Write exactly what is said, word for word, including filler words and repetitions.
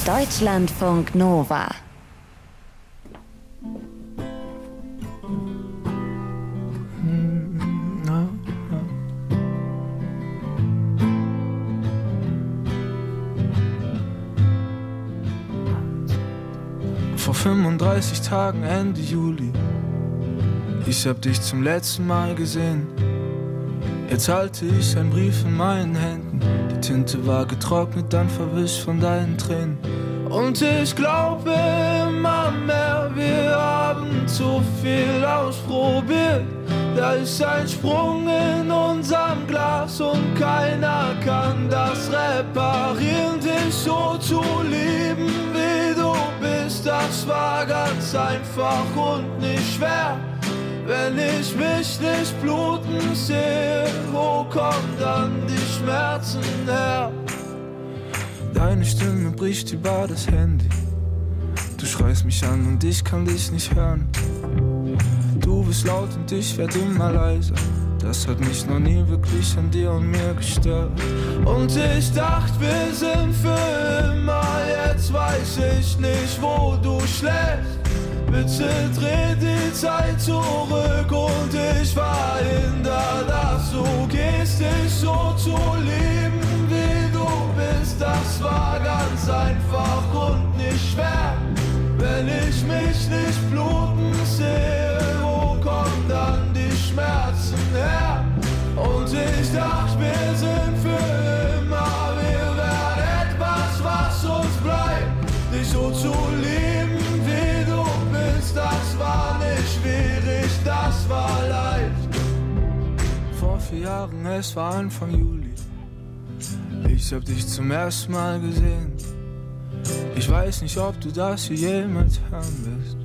Deutschlandfunk Nova. Vor fünfunddreißig Tagen Ende Juli, ich hab dich zum letzten Mal gesehen. Jetzt halte ich einen Brief in meinen Händen. Die Tinte war getrocknet, dann verwischt von deinen Tränen. Und ich glaube immer mehr, wir haben zu viel ausprobiert. Da ist ein Sprung in unserem Glas und keiner kann das reparieren. Dich so zu lieben, wie du bist, das war ganz einfach und nicht schwer. Wenn ich mich nicht bluten sehe, wo kommen dann die Schmerzen her? Deine Stimme bricht über das Handy. Du schreist mich an und ich kann dich nicht hören. Du bist laut und ich werd immer leiser. Das hat mich noch nie wirklich an dir und mir gestört. Und ich dachte, wir sind für immer. Jetzt weiß ich nicht, wo du schläfst. Bitte dreh die Zeit zurück und ich verhindere, dass du gehst. Dich so zu lieben, wie du bist, das war ganz einfach und nicht schwer. Wenn ich mich nicht bluten sehe, wo kommen dann die Schmerzen her? Und ich dachte, wir sind für immer, wir werden etwas, was uns bleibt. Dich so zu lieben, wie du bist, das war nicht schwierig, das war leicht. Vor vier Jahren, es war Anfang Juli, ich hab dich zum ersten Mal gesehen. Ich weiß nicht, ob du das hier jemals hören wirst.